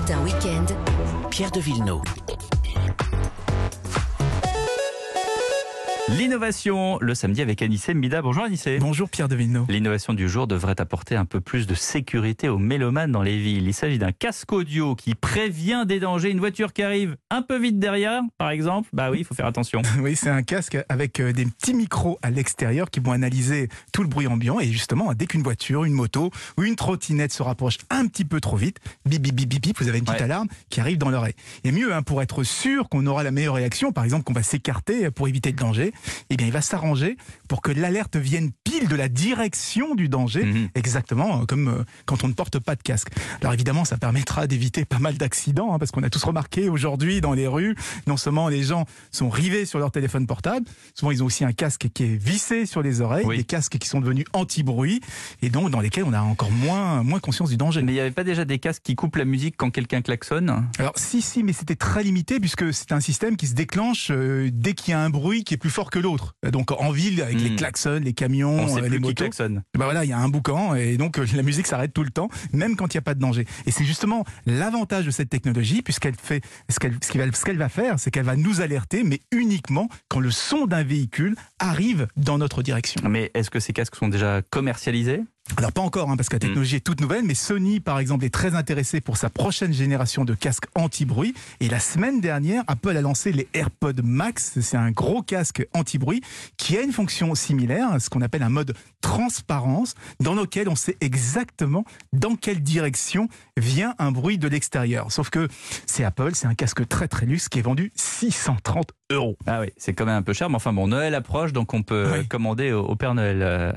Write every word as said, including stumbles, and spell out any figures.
Matin Week-end, Pierre de Villeneuve. L'innovation, le samedi avec Anissé Mida. Bonjour Anissé. Bonjour Pierre de Villeneuve. L'innovation du jour devrait apporter un peu plus de sécurité aux mélomanes dans les villes. Il s'agit d'un casque audio qui prévient des dangers. Une voiture qui arrive un peu vite derrière, par exemple, bah oui, il faut faire attention. Oui, c'est un casque avec des petits micros à l'extérieur qui vont analyser tout le bruit ambiant. Et justement, dès qu'une voiture, une moto ou une trottinette se rapproche un petit peu trop vite, bip bip bip bip bip, vous avez une petite Ouais. alarme qui arrive dans l'oreille. Et mieux, hein, pour être sûr qu'on aura la meilleure réaction, par exemple qu'on va s'écarter pour éviter le danger, eh bien il va s'arranger pour que l'alerte vienne pile de la direction du danger, Mhm. exactement comme euh, quand on ne porte pas de casque. Alors évidemment, ça permettra d'éviter pas mal d'accidents, hein, parce qu'on a tous remarqué aujourd'hui dans les rues, non seulement les gens sont rivés sur leur téléphone portable, souvent ils ont aussi un casque qui est vissé sur les oreilles, Oui. des casques qui sont devenus anti-bruit, et donc dans lesquels on a encore moins, moins conscience du danger. Mais il n'y avait pas déjà des casques qui coupent la musique quand quelqu'un klaxonne? Alors si, si, mais c'était très limité puisque c'est un système qui se déclenche euh, dès qu'il y a un bruit qui est plus fort que l'autre. Donc en ville, avec Mm. les klaxons, les camions, On sait euh, plus les qui motos, klaxonne. ben voilà, il y a un boucan et donc euh, la musique s'arrête tout le temps, même quand il n'y a pas de danger. Et c'est justement l'avantage de cette technologie puisqu'elle fait ce qu'elle ce qu'elle va, ce qu'elle va faire, c'est qu'elle va nous alerter, mais uniquement quand le son d'un véhicule arrive dans notre direction. Mais est-ce que ces casques sont déjà commercialisés? Alors pas encore, hein, parce que la technologie est toute nouvelle, mais Sony, par exemple, est très intéressé pour sa prochaine génération de casques anti-bruit. Et la semaine dernière, Apple a lancé les AirPods Max. C'est un gros casque anti-bruit qui a une fonction similaire, ce qu'on appelle un mode transparence, dans lequel on sait exactement dans quelle direction vient un bruit de l'extérieur. Sauf que c'est Apple, c'est un casque très très luxe qui est vendu six cent trente euros. Ah oui, c'est quand même un peu cher, mais enfin bon, Noël approche, donc on peut Oui. commander au au Père Noël. euh,